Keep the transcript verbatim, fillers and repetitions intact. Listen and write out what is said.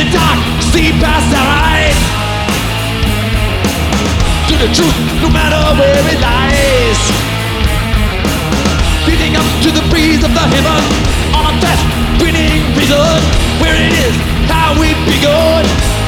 the dark, see past our eyes to the truth, no matter where it lies. Beating up to the breeze of the heaven on a fast winning reason. Where it is, how we begun.